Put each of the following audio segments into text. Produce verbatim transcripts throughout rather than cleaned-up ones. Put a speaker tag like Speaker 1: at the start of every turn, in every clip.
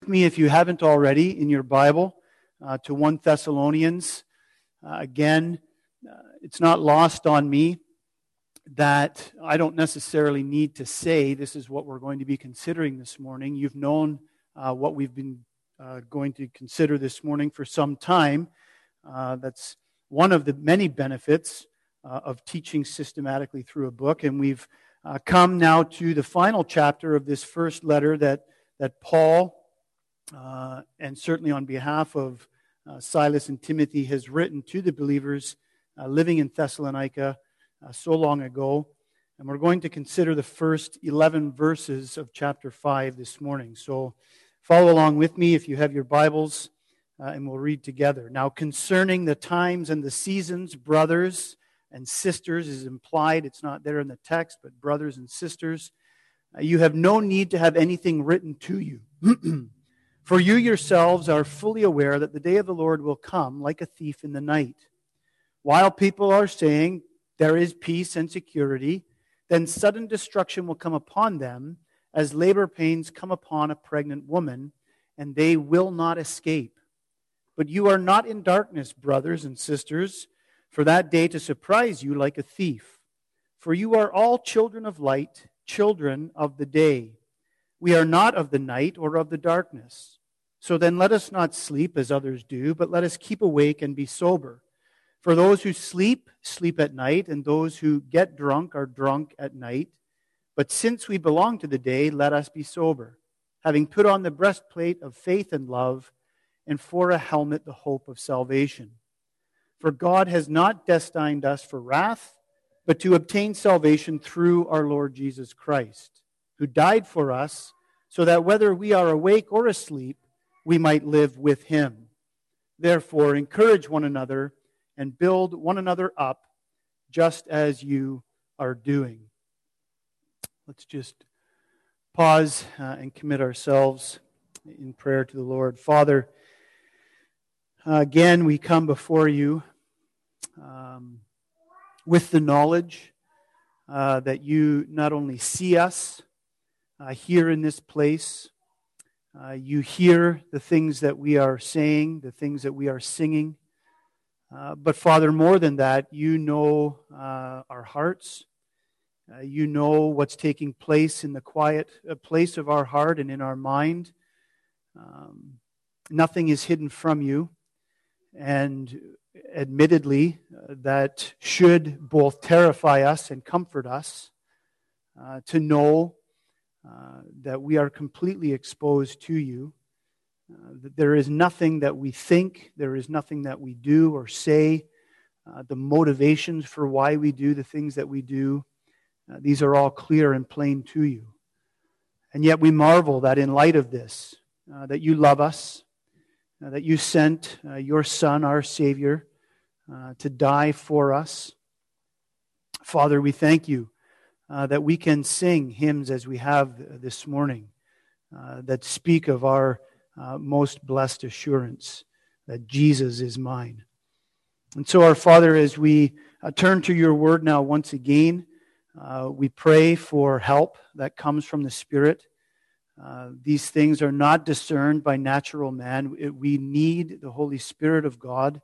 Speaker 1: Me, if you haven't already, in your Bible uh, to First Thessalonians. Uh, again, uh, it's not lost on me that I don't necessarily need to say this is what we're going to be considering this morning. You've known uh, what we've been uh, going to consider this morning for some time. Uh, that's one of the many benefits uh, of teaching systematically through a book. And we've uh, come now to the final chapter of this first letter that, that Paul, Uh, and certainly on behalf of uh, Silas and Timothy, has written to the believers uh, living in Thessalonica uh, so long ago. And we're going to consider the first eleven verses of chapter five this morning. So follow along with me if you have your Bibles, uh, and we'll read together. Now, concerning the times and the seasons, brothers and sisters is implied. It's not there in the text, but brothers and sisters, uh, you have no need to have anything written to you. For you yourselves are fully aware that the day of the Lord will come like a thief in the night. While people are saying there is peace and security, then sudden destruction will come upon them as labor pains come upon a pregnant woman, and they will not escape. But you are not in darkness, brothers and sisters, for that day to surprise you like a thief. For you are all children of light, children of the day. We are not of the night or of the darkness. So then let us not sleep as others do, but let us keep awake and be sober. For those who sleep, sleep at night, and those who get drunk are drunk at night. But since we belong to the day, let us be sober, having put on the breastplate of faith and love, and for a helmet the hope of salvation. For God has not destined us for wrath, but to obtain salvation through our Lord Jesus Christ, who died for us, so that whether we are awake or asleep, we might live with him. Therefore, encourage one another and build one another up, just as you are doing. Let's just pause uh, and commit ourselves in prayer to the Lord. Father, uh, again, we come before you um, with the knowledge uh, that you not only see us, Uh, here in this place. Uh, you hear the things that we are saying, the things that we are singing. Uh, but Father, more than that, you know uh, our hearts. Uh, you know what's taking place in the quiet uh, place of our heart and in our mind. Um, nothing is hidden from you. And admittedly, uh, that should both terrify us and comfort us uh, to know Uh, that we are completely exposed to you, uh, that there is nothing that we think, there is nothing that we do or say, uh, the motivations for why we do the things that we do, uh, these are all clear and plain to you. And yet we marvel that in light of this, uh, that you love us, uh, that you sent uh, your Son, our Savior, uh, to die for us. Father, we thank you Uh, that we can sing hymns as we have this morning uh, that speak of our uh, most blessed assurance that Jesus is mine. And so, our Father, as we uh, turn to your word now once again, uh, we pray for help that comes from the Spirit. Uh, these things are not discerned by natural man. We need the Holy Spirit of God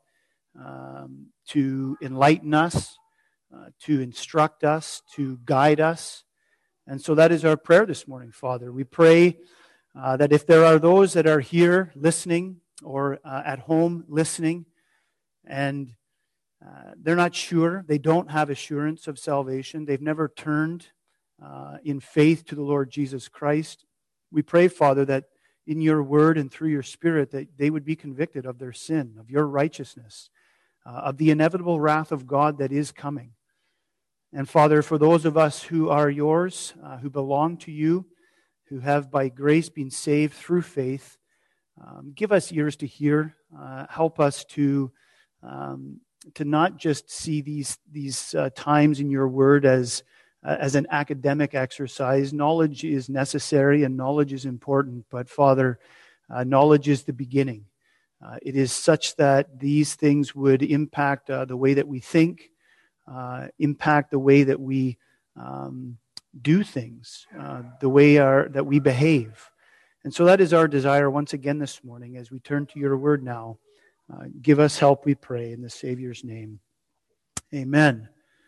Speaker 1: um, to enlighten us, Uh, to instruct us, to guide us. And so that is our prayer this morning, Father. We pray uh, that if there are those that are here listening or uh, at home listening and uh, they're not sure, they don't have assurance of salvation, they've never turned uh, in faith to the Lord Jesus Christ, we pray, Father, that in your word and through your Spirit that they would be convicted of their sin, of your righteousness, uh, of the inevitable wrath of God that is coming. And Father, for those of us who are yours, uh, who belong to you, who have by grace been saved through faith, um, give us ears to hear. Uh, help us to um, to not just see these these uh, times in your word as uh, as an academic exercise. Knowledge is necessary and knowledge is important, but Father, uh, knowledge is the beginning. Uh, it is such that these things would impact uh, the way that we think. Uh, impact the way that we um, do things, uh, the way our, that we behave. And so that is our desire once again this morning as we turn to your word now. Uh, give us help, we pray, in the Savior's name. Amen.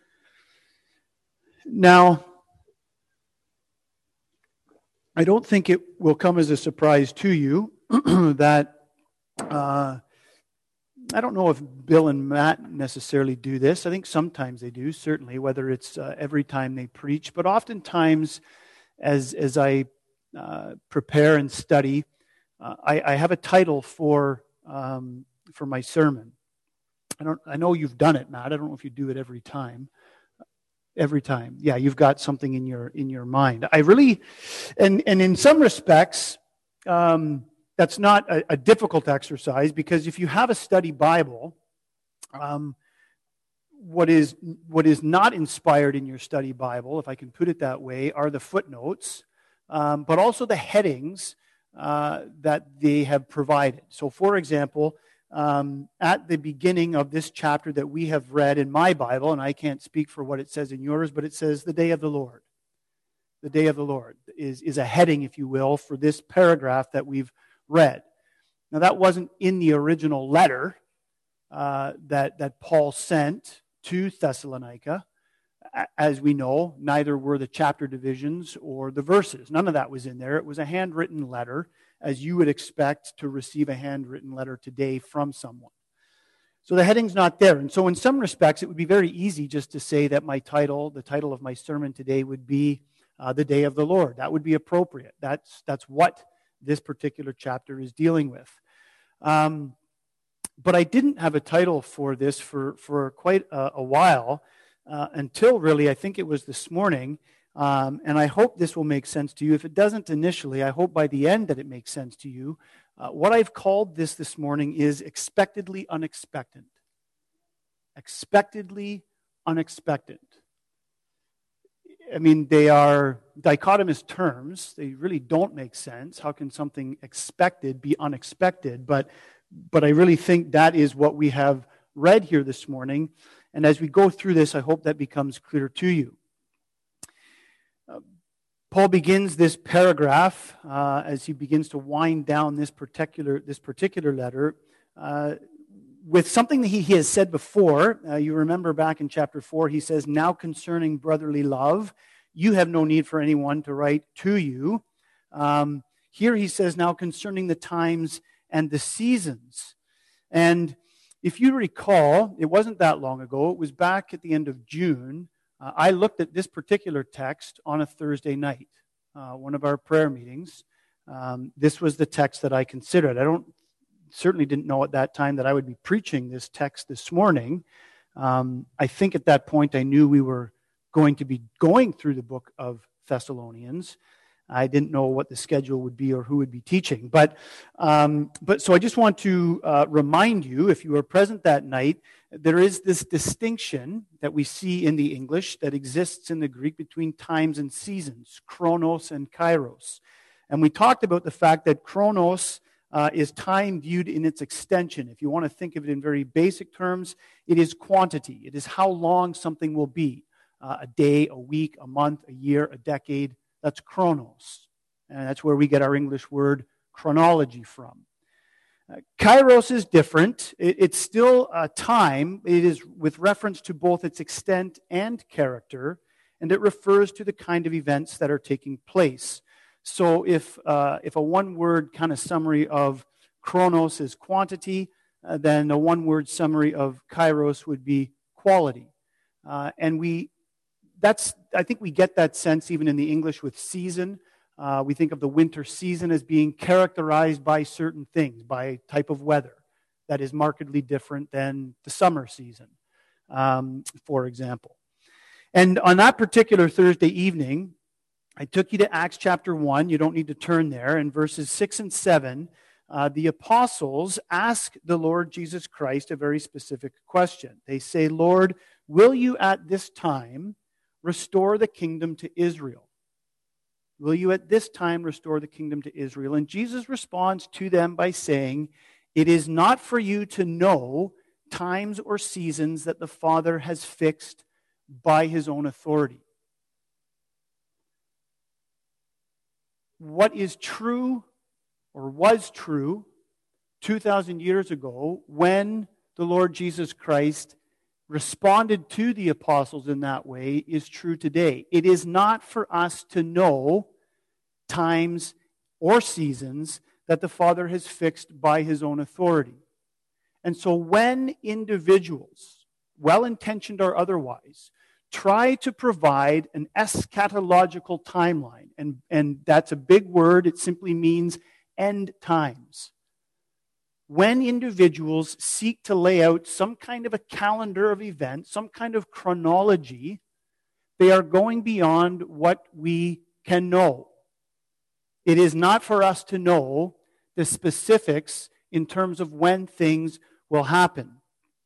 Speaker 1: Now, I don't think it will come as a surprise to you that uh, I don't know if Bill and Matt necessarily do this. I think sometimes they do, certainly, whether it's uh, every time they preach. But oftentimes, as as I uh, prepare and study, uh, I, I have a title for um, for my sermon. I don't. I know you've done it, Matt. I don't know if you do it every time. Every time, yeah, you've got something in your in your mind. I really, and and in some respects, um, that's not a, a difficult exercise, because if you have a study Bible, um, what is what is not inspired in your study Bible, if I can put it that way, are the footnotes, um, but also the headings uh, that they have provided. So, for example, um, at the beginning of this chapter that we have read in my Bible, and I can't speak for what it says in yours, but it says the day of the Lord. The day of the Lord is, is a heading, if you will, for this paragraph that we've read. Now, that wasn't in the original letter uh, that, that Paul sent to Thessalonica. As we know, neither were the chapter divisions or the verses. None of that was in there. It was a handwritten letter, as you would expect to receive a handwritten letter today from someone. So the heading's not there. And so in some respects, it would be very easy just to say that my title, the title of my sermon today, would be uh, The Day of the Lord. That would be appropriate. That's, that's what this particular chapter is dealing with. Um, but I didn't have a title for this for, for quite a, a while, uh, until really, I think it was this morning. Um, and I hope this will make sense to you. If it doesn't initially, I hope by the end that it makes sense to you. Uh, what I've called this this morning is expectedly unexpected. Expectedly unexpected. I mean, they are dichotomous terms. They really don't make sense. How can something expected be unexpected? But, but I really think that is what we have read here this morning. And as we go through this, I hope that becomes clear to you. Paul begins this paragraph uh, as he begins to wind down this particular this particular letter uh, with something that he, he has said before. Uh, you remember back in chapter four, he says, "Now concerning brotherly love, you have no need for anyone to write to you." Um, here he says, "Now concerning the times and the seasons." And if you recall, it wasn't that long ago. It was back at the end of June. Uh, I looked at this particular text on a Thursday night, uh, one of our prayer meetings. Um, this was the text that I considered. I don't certainly didn't know at that time that I would be preaching this text this morning. Um, I think at that point I knew we were going to be going through the book of Thessalonians. I didn't know what the schedule would be or who would be teaching. But um, but so I just want to uh, remind you, if you were present that night, there is this distinction that we see in the English that exists in the Greek between times and seasons, chronos and kairos. And we talked about the fact that chronos uh, is time viewed in its extension. If you want to think of it in very basic terms, it is quantity. It is how long something will be. Uh, a day, a week, a month, a year, a decade. That's chronos. And that's where we get our English word chronology from. Uh, kairos is different. It, it's still a time. It is with reference to both its extent and character, and it refers to the kind of events that are taking place. So if uh, if a one-word kind of summary of chronos is quantity, uh, then a one-word summary of kairos would be quality. Uh, and we That's, I think we get that sense even in the English with season. Uh, we think of the winter season as being characterized by certain things, by type of weather that is markedly different than the summer season, um, for example. And on that particular Thursday evening, I took you to Acts chapter one. You don't need to turn there. In verses six and seven, uh, the apostles ask the Lord Jesus Christ a very specific question. They say, "Lord, will you at this time restore the kingdom to Israel? Will you at this time restore the kingdom to Israel?" And Jesus responds to them by saying, "It is not for you to know times or seasons that the Father has fixed by his own authority." What is true or was true two thousand years ago when the Lord Jesus Christ responded to the apostles in that way is true today. It is not for us to know times or seasons that the Father has fixed by his own authority. And so when individuals, well-intentioned or otherwise, try to provide an eschatological timeline, and, and that's a big word, it simply means end times. When individuals seek to lay out some kind of a calendar of events, some kind of chronology, they are going beyond what we can know. It is not for us to know the specifics in terms of when things will happen.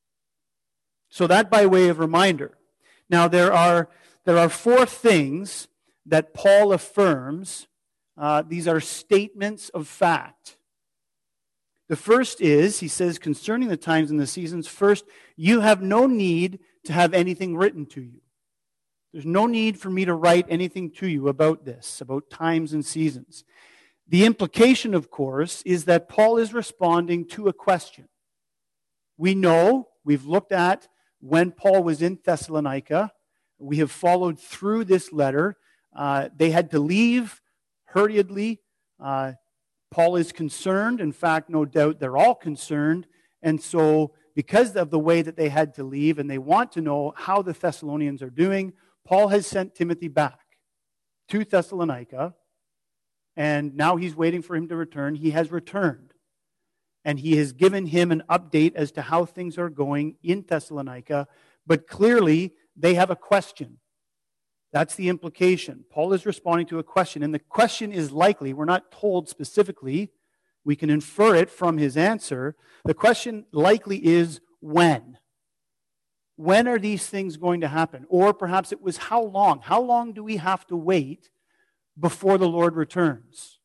Speaker 1: So that by way of reminder. Now there are, there are four things that Paul affirms. Uh, these are statements of fact. The first is, he says, concerning the times and the seasons, first, you have no need to have anything written to you. There's no need for me to write anything to you about this, about times and seasons. The implication, of course, is that Paul is responding to a question. We know, we've looked at when Paul was in Thessalonica. We have followed through this letter. Uh, they had to leave hurriedly. Uh, Paul is concerned. In fact, no doubt they're all concerned. And so, because of the way that they had to leave, and they want to know how the Thessalonians are doing, Paul has sent Timothy back to Thessalonica. And now he's waiting for him to return. He has returned. And he has given him an update as to how things are going in Thessalonica. But clearly, they have a question. That's the implication. Paul is responding to a question. And the question is likely, we're not told specifically, we can infer it from his answer. The question likely is when? When are these things going to happen? Or perhaps it was how long? How long do we have to wait before the Lord returns?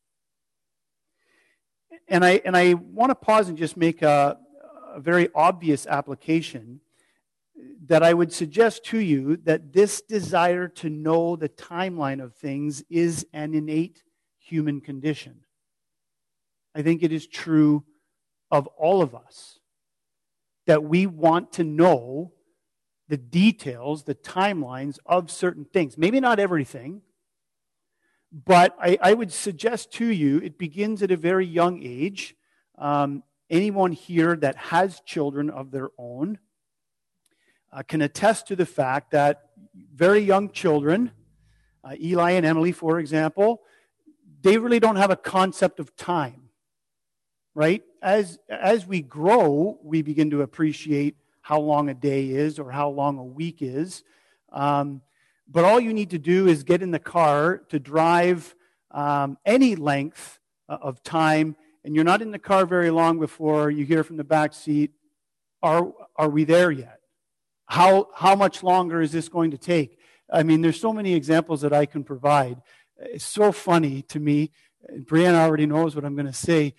Speaker 1: And I and I want to pause and just make a, a very obvious application that I would suggest to you that this desire to know the timeline of things is an innate human condition. I think it is true of all of us that we want to know the details, the timelines of certain things. Maybe not everything, but I, I would suggest to you it begins at a very young age. Um, anyone here that has children of their own uh, can attest to the fact that very young children, uh, Eli and Emily, for example, they really don't have a concept of time, right? As, as we grow, we begin to appreciate how long a day is or how long a week is. Um, But all you need to do is get in the car to drive um, any length of time, and you're not in the car very long before you hear from the back seat, are, are we there yet? How, how much longer is this going to take? I mean, there's so many examples that I can provide. It's so funny to me. Brianna already knows what I'm going to say.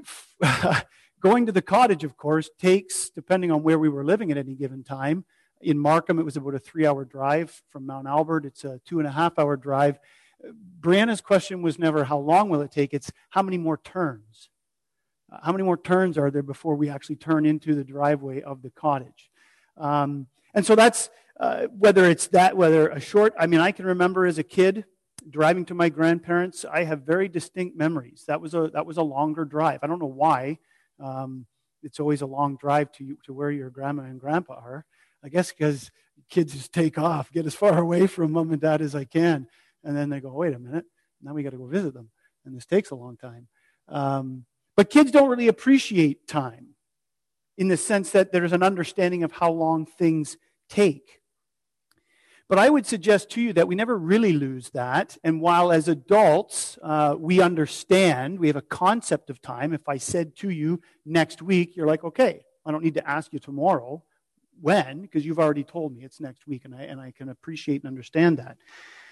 Speaker 1: Going to the cottage, of course, takes, depending on where we were living at any given time. In Markham, it was about a three-hour drive. From Mount Albert, it's a two-and-a-half-hour drive. Brianna's question was never how long will it take, it's how many more turns. Uh, how many more turns are there before we actually turn into the driveway of the cottage? Um, and so that's, uh, whether it's that, whether a short, I mean, I can remember as a kid driving to my grandparents, I have very distinct memories. That was a that was a longer drive. I don't know why. Um, it's always a long drive to, to where your grandma and grandpa are. I guess because kids just take off, get as far away from mom and dad as I can, and then they go, wait a minute, now we got to go visit them, and this takes a long time. Um, but kids don't really appreciate time in the sense that there's an understanding of how long things take. But I would suggest to you that we never really lose that, and while as adults uh, we understand, we have a concept of time. If I said to you next week, you're like, okay, I don't need to ask you tomorrow. When? Because you've already told me it's next week, and I and I can appreciate and understand that.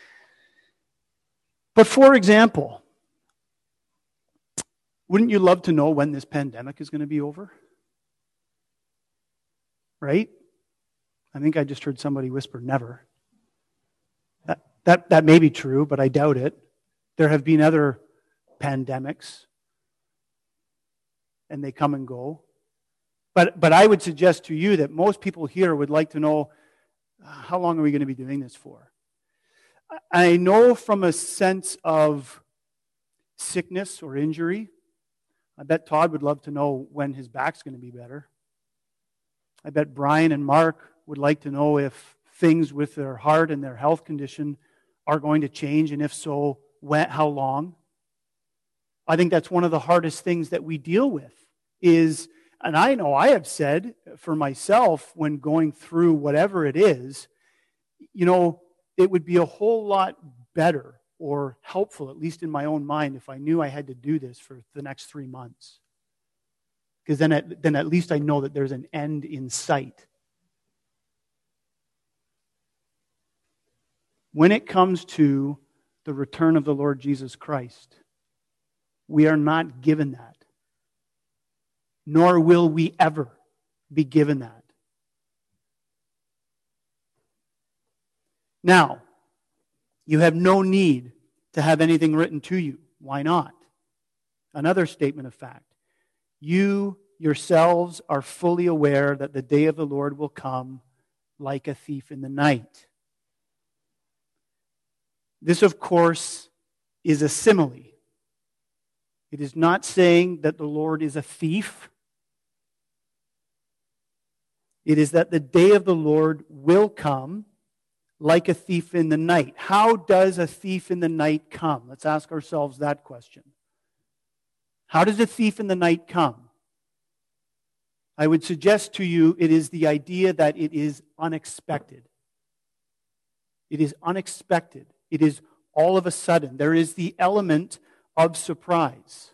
Speaker 1: But for example, wouldn't you love to know when this pandemic is going to be over? Right? I think I just heard somebody whisper, never. That, that, that may be true, but I doubt it. There have been other pandemics. and they come and go. But, but I would suggest to you that most people here would like to know, how long are we going to be doing this for? I know from a sense of sickness or injury, I bet Todd would love to know when his back's going to be better. I bet Brian and Mark would like to know if things with their heart and their health condition are going to change, and if so, when, how long. I think that's one of the hardest things that we deal with is, and I know I have said for myself when going through whatever it is, you know, it would be a whole lot better or helpful, at least in my own mind, if I knew I had to do this for the next three months. Because then at, then at least I know that there's an end in sight. When it comes to the return of the Lord Jesus Christ, we are not given that. Nor will we ever be given that. Now, you have no need to have anything written to you. Why not? Another statement of fact. You yourselves are fully aware that the day of the Lord will come like a thief in the night. This, of course, is a simile. It is not saying that the Lord is a thief. It is that the day of the Lord will come like a thief in the night. How does a thief in the night come? Let's ask ourselves that question. How does a thief in the night come? I would suggest to you it is the idea that it is unexpected. It is unexpected. It is all of a sudden. There is the element of surprise.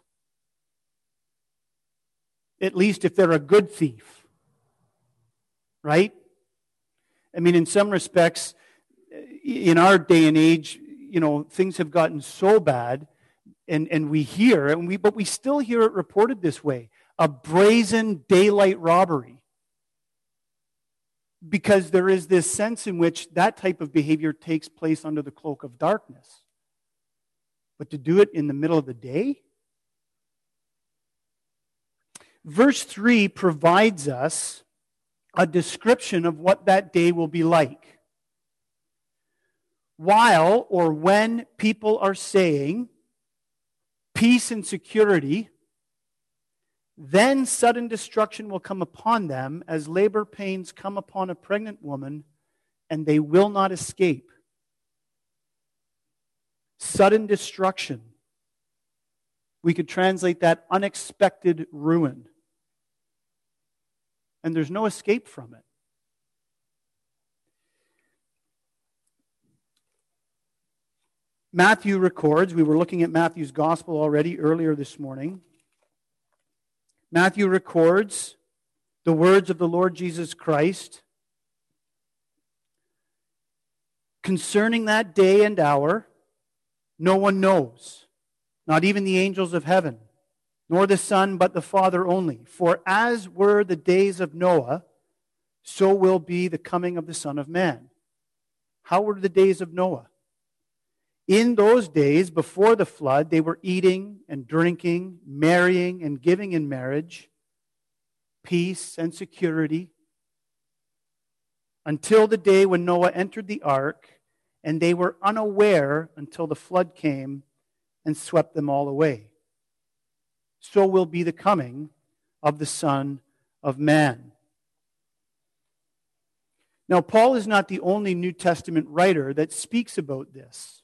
Speaker 1: At least if they're a good thief. Right? I mean, in some respects, in our day and age, you know, things have gotten so bad, and, and we hear, and we but we still hear it reported this way, a brazen daylight robbery. Because there is this sense in which that type of behavior takes place under the cloak of darkness. But to do it in the middle of the day? Verse three provides us a description of what that day will be like. While or when people are saying peace and security, then sudden destruction will come upon them as labor pains come upon a pregnant woman, and they will not escape. Sudden destruction. We could translate that unexpected ruin. And there's no escape from it. Matthew records, we were looking at Matthew's gospel already earlier this morning. Matthew records the words of the Lord Jesus Christ concerning that day and hour. No one knows, not even the angels of heaven, nor the Son, but the Father only. For as were the days of Noah, so will be the coming of the Son of Man. How were the days of Noah? In those days, before the flood, they were eating and drinking, marrying and giving in marriage, peace and security, until the day when Noah entered the ark, and they were unaware until the flood came and swept them all away. So will be the coming of the Son of Man. Now, Paul is not the only New Testament writer that speaks about this.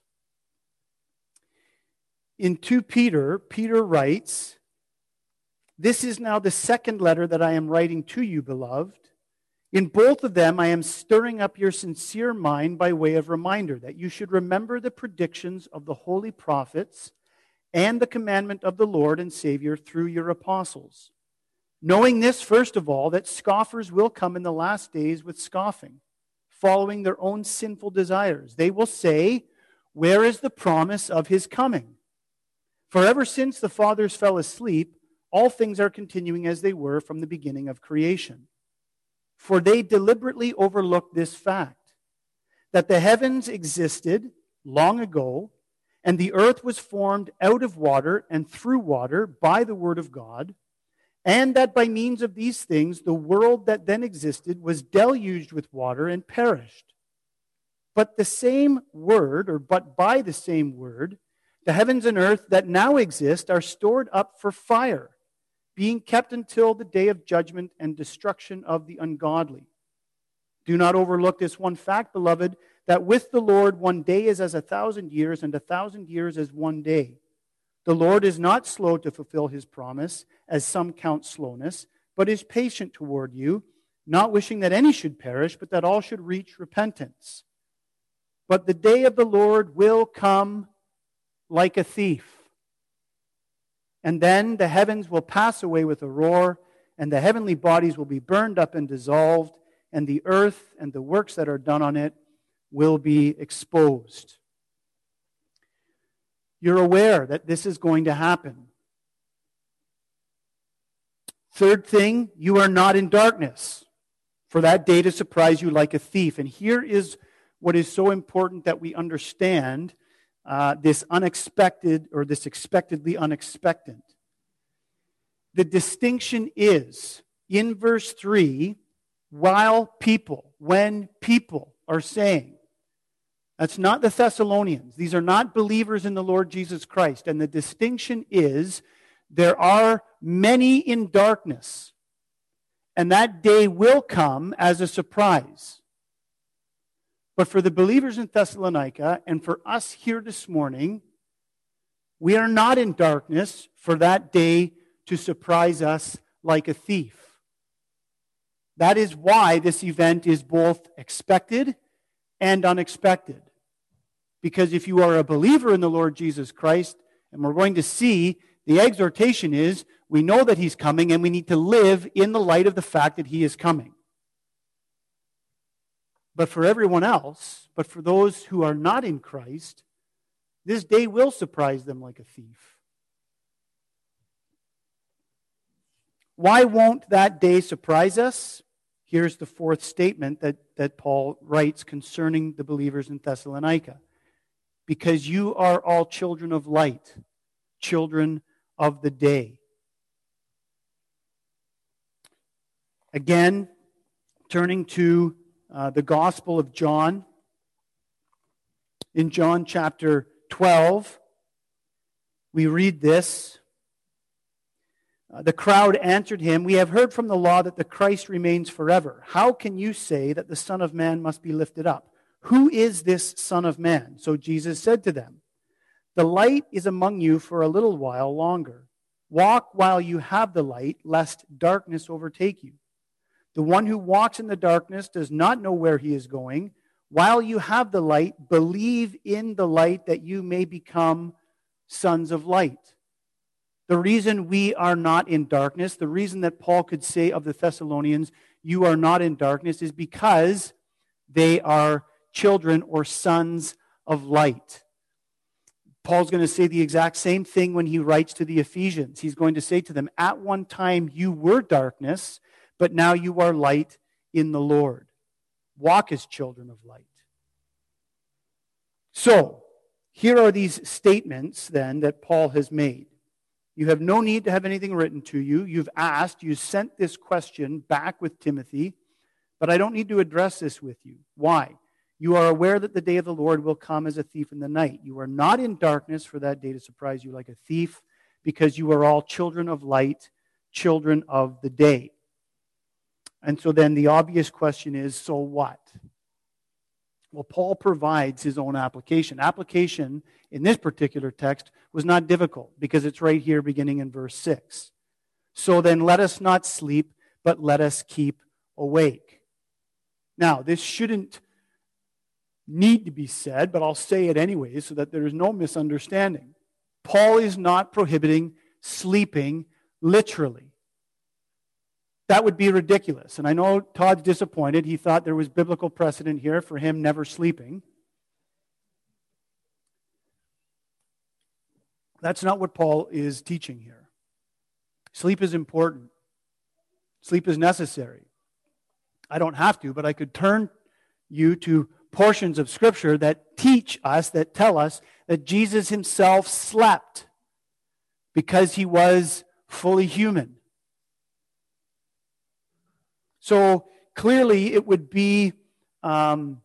Speaker 1: In Second Peter, Peter writes, "This is now the second letter that I am writing to you, beloved. In both of them I am stirring up your sincere mind by way of reminder that you should remember the predictions of the holy prophets and the commandment of the Lord and Savior through your apostles. Knowing this, first of all, that scoffers will come in the last days with scoffing, following their own sinful desires. They will say, 'Where is the promise of his coming?' For ever since the fathers fell asleep, all things are continuing as they were from the beginning of creation. For they deliberately overlooked this fact, that the heavens existed long ago, and the earth was formed out of water and through water by the word of God, and that by means of these things the world that then existed was deluged with water and perished. But the same word, or but by the same word, the heavens and earth that now exist are stored up for fire, being kept until the day of judgment and destruction of the ungodly. Do not overlook this one fact, beloved, that with the Lord one day is as a thousand years, and a thousand years as one day. The Lord is not slow to fulfill his promise, as some count slowness, but is patient toward you, not wishing that any should perish, but that all should reach repentance. But the day of the Lord will come like a thief. And then the heavens will pass away with a roar, and the heavenly bodies will be burned up and dissolved, and the earth and the works that are done on it will be exposed. You're aware that this is going to happen. Third thing, you are not in darkness, for that day to surprise you like a thief. And here is what is so important that we understand uh, this unexpected, or this expectedly unexpected. The distinction is, in verse three, while people, when people are saying, that's not the Thessalonians. These are not believers in the Lord Jesus Christ. And the distinction is, there are many in darkness, and that day will come as a surprise. But for the believers in Thessalonica, and for us here this morning, we are not in darkness for that day to surprise us like a thief. That is why this event is both expected and unexpected. Because if you are a believer in the Lord Jesus Christ, and we're going to see, the exhortation is, we know that he's coming, and we need to live in the light of the fact that he is coming. But for everyone else, but for those who are not in Christ, this day will surprise them like a thief. Why won't that day surprise us? Here's the fourth statement that, that Paul writes concerning the believers in Thessalonica. Because you are all children of light, children of the day. Again, turning to uh, the Gospel of John. In John chapter twelve, we read this. Uh, the crowd answered him, "We have heard from the law that the Christ remains forever. How can you say that the Son of Man must be lifted up? Who is this Son of Man?" So Jesus said to them, "The light is among you for a little while longer. Walk while you have the light, lest darkness overtake you. The one who walks in the darkness does not know where he is going. While you have the light, believe in the light that you may become sons of light." The reason we are not in darkness, the reason that Paul could say of the Thessalonians, "You are not in darkness," is because they are children or sons of light. Paul's going to say the exact same thing when he writes to the Ephesians. He's going to say to them, "At one time you were darkness, but now you are light in the Lord. Walk as children of light." So, here are these statements then that Paul has made. You have no need to have anything written to you. You've asked, you sent this question back with Timothy, but I don't need to address this with you. Why? You are aware that the day of the Lord will come as a thief in the night. You are not in darkness for that day to surprise you like a thief, because you are all children of light, children of the day. And so then the obvious question is, so what? Well, Paul provides his own application. Application in this particular text was not difficult, because it's right here beginning in verse six. "So then let us not sleep, but let us keep awake." Now, this shouldn't need to be said, but I'll say it anyway so that there is no misunderstanding. Paul is not prohibiting sleeping literally. That would be ridiculous. And I know Todd's disappointed. He thought there was biblical precedent here for him never sleeping. That's not what Paul is teaching here. Sleep is important. Sleep is necessary. I don't have to, but I could turn you to portions of Scripture that teach us, that tell us that Jesus himself slept because he was fully human. So clearly it would be, um,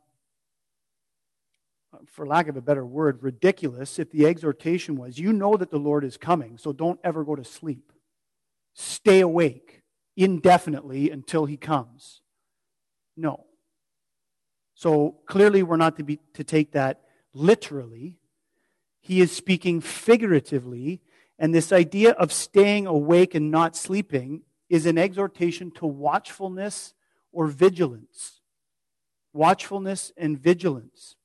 Speaker 1: for lack of a better word, ridiculous if the exhortation was, you know that the Lord is coming, so don't ever go to sleep. Stay awake indefinitely until he comes. No. So clearly we're not to be to take that literally. He is speaking figuratively, and this idea of staying awake and not sleeping is an exhortation to watchfulness or vigilance. Watchfulness and vigilance.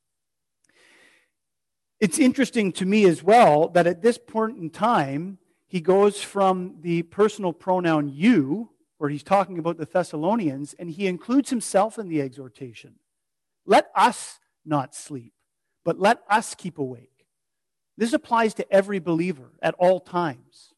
Speaker 1: It's interesting to me as well that at this point in time, he goes from the personal pronoun you, where he's talking about the Thessalonians, and he includes himself in the exhortation. Let us not sleep, but let us keep awake. This applies to every believer at all times.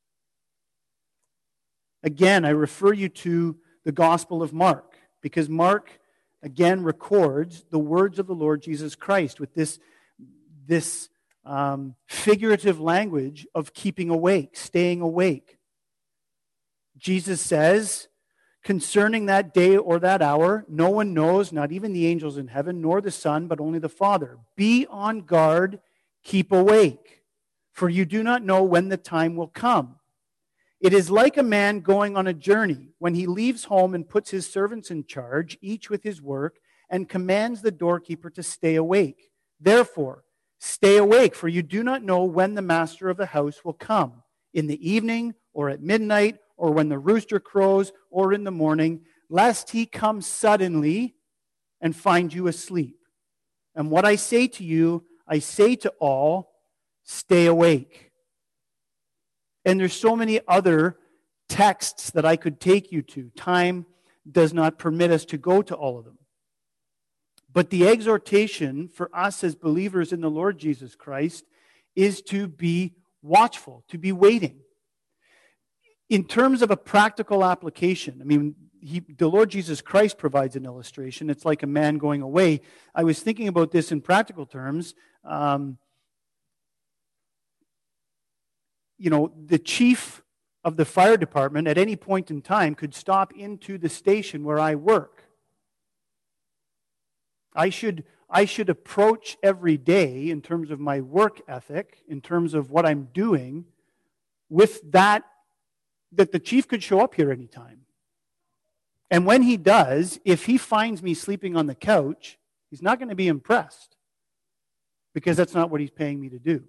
Speaker 1: Again, I refer you to the Gospel of Mark, because Mark, again, records the words of the Lord Jesus Christ with this, this um, figurative language of keeping awake, staying awake. Jesus says, concerning that day or that hour, no one knows, not even the angels in heaven, nor the Son, but only the Father. Be on guard, keep awake, for you do not know when the time will come. It is like a man going on a journey when he leaves home and puts his servants in charge, each with his work, and commands the doorkeeper to stay awake. Therefore, stay awake, for you do not know when the master of the house will come, in the evening or at midnight, or when the rooster crows, or in the morning, lest he come suddenly and find you asleep. And what I say to you, I say to all, stay awake. And there's so many other texts that I could take you to. Time does not permit us to go to all of them. But the exhortation for us as believers in the Lord Jesus Christ is to be watchful, to be waiting. In terms of a practical application, I mean, he, the Lord Jesus Christ provides an illustration. It's like a man going away. I was thinking about this in practical terms. Um, you know, the chief of the fire department at any point in time could stop into the station where I work. I should, I should approach every day in terms of my work ethic, in terms of what I'm doing, with that that the chief could show up here anytime. And when he does, if he finds me sleeping on the couch, he's not going to be impressed, because that's not what he's paying me to do.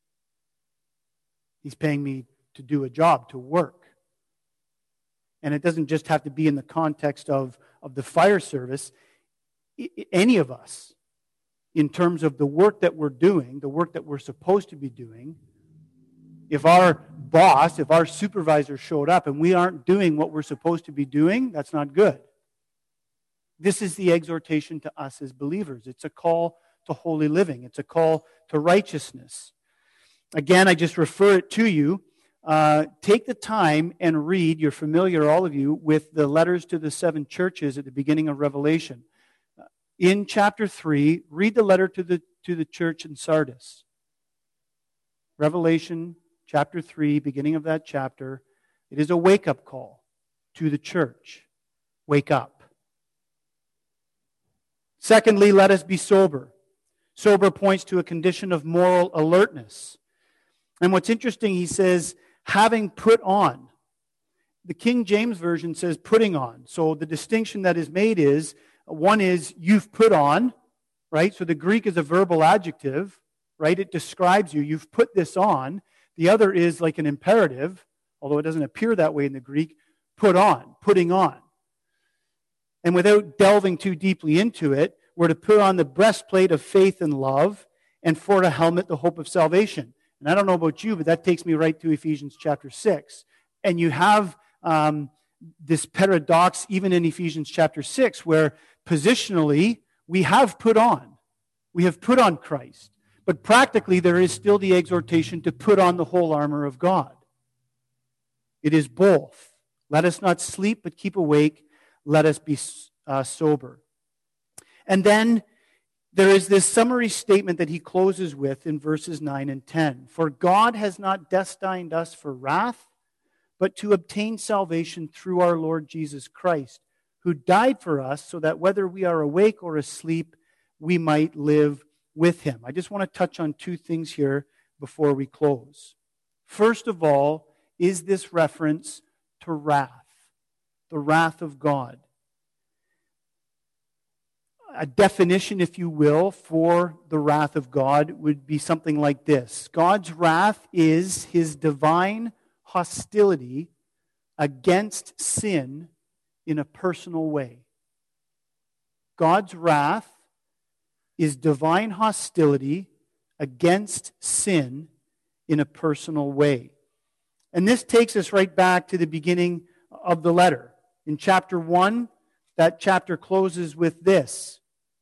Speaker 1: He's paying me to do a job, to work. And it doesn't just have to be in the context of, of the fire service. I, any of us, in terms of the work that we're doing, the work that we're supposed to be doing, if our boss, if our supervisor showed up and we aren't doing what we're supposed to be doing, that's not good. This is the exhortation to us as believers. It's a call to holy living. It's a call to righteousness. Again, I just refer it to you. Uh, take the time and read, you're familiar, all of you, with the letters to the seven churches at the beginning of Revelation. In chapter three, read the letter to the, to the church in Sardis. Revelation chapter three, beginning of that chapter, it is a wake-up call to the church. Wake up. Secondly, let us be sober. Sober points to a condition of moral alertness. And what's interesting, he says, having put on. The King James Version says putting on. So the distinction that is made is, one is you've put on, right? So the Greek is a verbal adjective, right? It describes you. You've put this on. The other is like an imperative, although it doesn't appear that way in the Greek, put on, putting on. And without delving too deeply into it, we're to put on the breastplate of faith and love, and for a helmet, the hope of salvation. And I don't know about you, but that takes me right to Ephesians chapter six. And you have um, this paradox even in Ephesians chapter six, where positionally we have put on. We have put on Christ. But practically, there is still the exhortation to put on the whole armor of God. It is both. Let us not sleep, but keep awake. Let us be uh, sober. And then there is this summary statement that he closes with in verses nine and ten. For God has not destined us for wrath, but to obtain salvation through our Lord Jesus Christ, who died for us so that whether we are awake or asleep, we might live with him. I just want to touch on two things here before we close. First of all, is this reference to wrath, the wrath of God. A definition, if you will, for the wrath of God would be something like this. God's wrath is his divine hostility against sin in a personal way. God's wrath is divine hostility against sin in a personal way. And this takes us right back to the beginning of the letter. In chapter one, that chapter closes with this.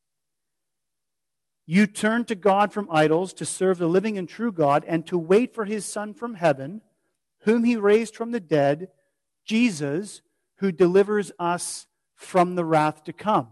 Speaker 1: You turn to God from idols to serve the living and true God and to wait for his Son from heaven, whom he raised from the dead, Jesus, who delivers us from the wrath to come.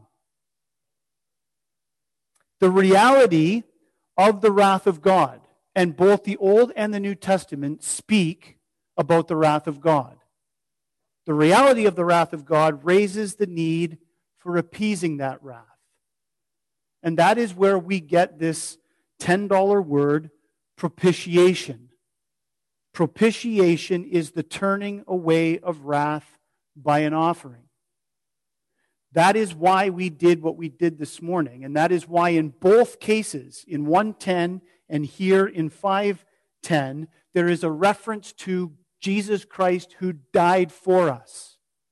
Speaker 1: The reality of the wrath of God, and both the Old and the New Testament speak about the wrath of God. The reality of the wrath of God raises the need for appeasing that wrath. And that is where we get this ten dollar word, propitiation. Propitiation is the turning away of wrath by an offering. That is why we did what we did this morning. And that is why in both cases, in one ten and here in five ten, there is a reference to Jesus Christ who died for us.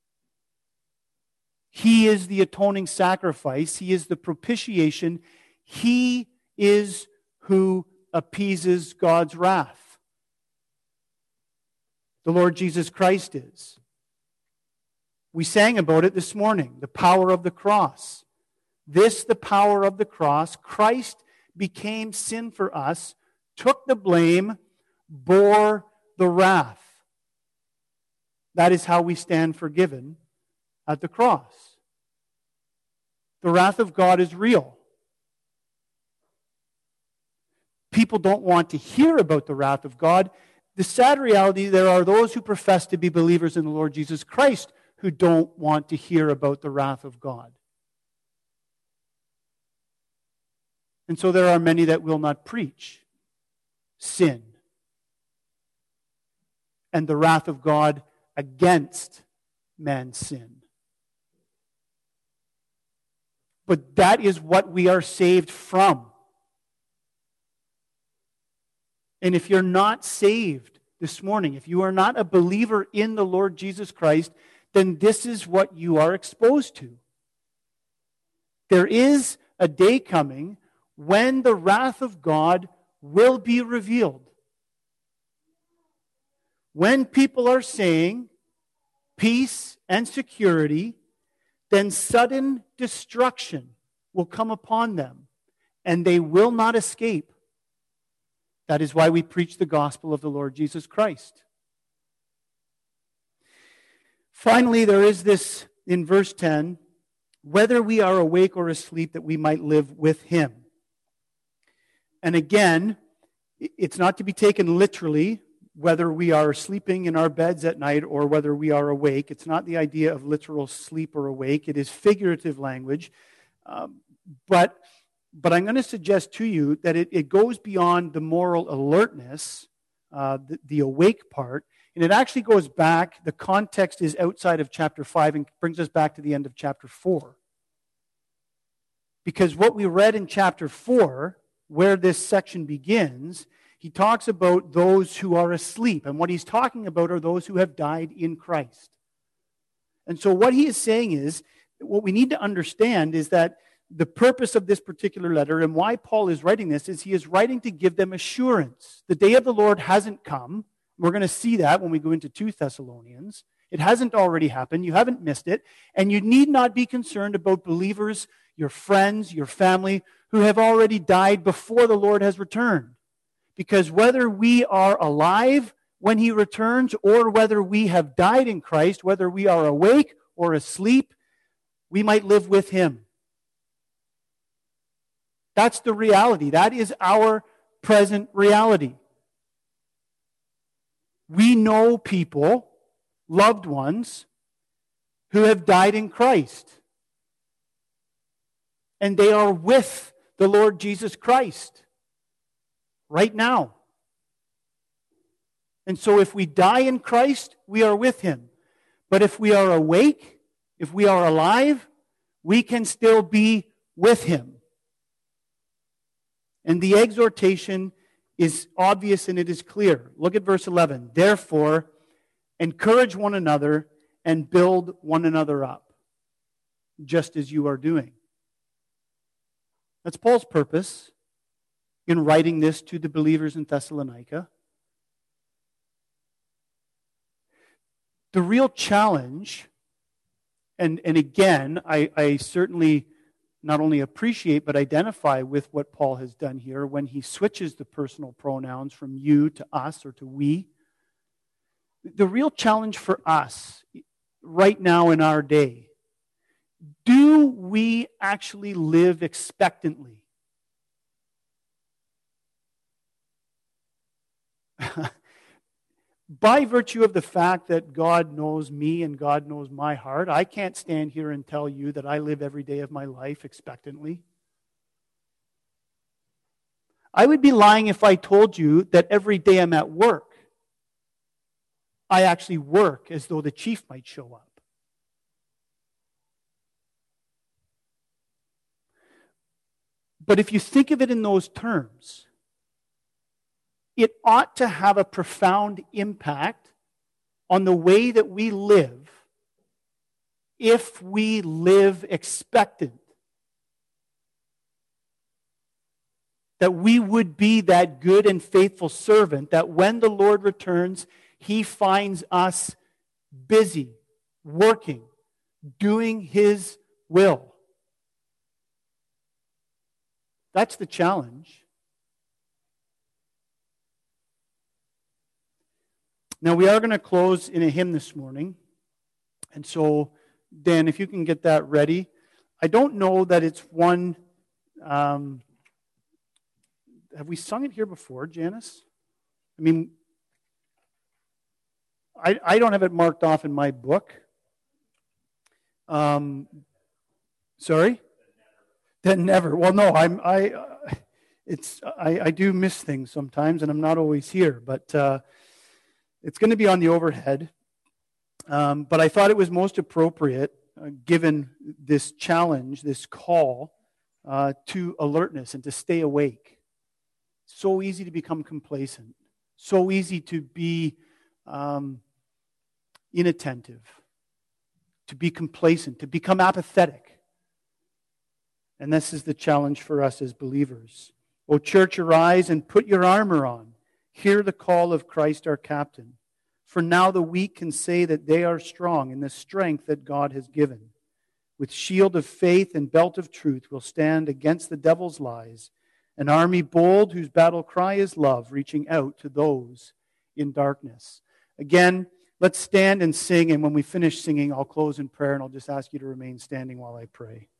Speaker 1: He is the atoning sacrifice. He is the propitiation. He is who appeases God's wrath. The Lord Jesus Christ is. We sang about it this morning, the power of the cross. This, the power of the cross. Christ became sin for us, took the blame, bore the wrath. That is how we stand forgiven at the cross. The wrath of God is real. People don't want to hear about the wrath of God. The sad reality, there are those who profess to be believers in the Lord Jesus Christ who don't want to hear about the wrath of God. And so there are many that will not preach sin and the wrath of God against man's sin. But that is what we are saved from. And if you're not saved this morning, if you are not a believer in the Lord Jesus Christ, then this is what you are exposed to. There is a day coming when the wrath of God will be revealed. When people are saying peace and security, then sudden destruction will come upon them, and they will not escape. That is why we preach the gospel of the Lord Jesus Christ. Finally, there is this in verse ten, whether we are awake or asleep, that we might live with him. And again, it's not to be taken literally, whether we are sleeping in our beds at night or whether we are awake. It's not the idea of literal sleep or awake. It is figurative language. Um, but, but I'm going to suggest to you that it, it goes beyond the moral alertness, uh, the, the awake part, and it actually goes back. The context is outside of chapter five and brings us back to the end of chapter four. Because what we read in chapter four, where this section begins, he talks about those who are asleep. And what he's talking about are those who have died in Christ. And so what he is saying is, what we need to understand is that the purpose of this particular letter and why Paul is writing this is he is writing to give them assurance. The day of the Lord hasn't come. We're going to see that when we go into Second Thessalonians. It hasn't already happened. You haven't missed it. And you need not be concerned about believers, your friends, your family, who have already died before the Lord has returned. Because whether we are alive when he returns or whether we have died in Christ, whether we are awake or asleep, we might live with him. That's the reality. That is our present reality. We know people, loved ones, who have died in Christ. And they are with the Lord Jesus Christ right now. And so if we die in Christ, we are with Him. But if we are awake, if we are alive, we can still be with Him. And the exhortation is obvious and it is clear. Look at verse eleven. Therefore, encourage one another and build one another up, just as you are doing. That's Paul's purpose in writing this to the believers in Thessalonica. The real challenge, and, and again, I, I certainly not only appreciate but identify with what Paul has done here when he switches the personal pronouns from you to us or to we. The real challenge for us right now in our day, do we actually live expectantly? By virtue of the fact that God knows me and God knows my heart, I can't stand here and tell you that I live every day of my life expectantly. I would be lying if I told you that every day I'm at work, I actually work as though the chief might show up. But if you think of it in those terms, it ought to have a profound impact on the way that we live if we live expectant. That we would be that good and faithful servant, that when the Lord returns, He finds us busy, working, doing His will. That's the challenge. Now, we are going to close in a hymn this morning. And so, Dan, if you can get that ready. I don't know that it's one... Um, have we sung it here before, Janice? I mean, I, I don't have it marked off in my book. Um, sorry? Then never. Well, no, I'm... I, uh, it's, I, I do miss things sometimes, and I'm not always here. But... Uh, It's going to be on the overhead, um, but I thought it was most appropriate, uh, given this challenge, this call uh, to alertness and to stay awake. So easy to become complacent, so easy to be um, inattentive, to be complacent, to become apathetic. And this is the challenge for us as believers. O church, arise and put your armor on. Hear the call of Christ our captain. For now the weak can say that they are strong in the strength that God has given. With shield of faith and belt of truth will stand against the devil's lies. An army bold whose battle cry is love, reaching out to those in darkness. Again, let's stand and sing, and when we finish singing, I'll close in prayer, and I'll just ask you to remain standing while I pray.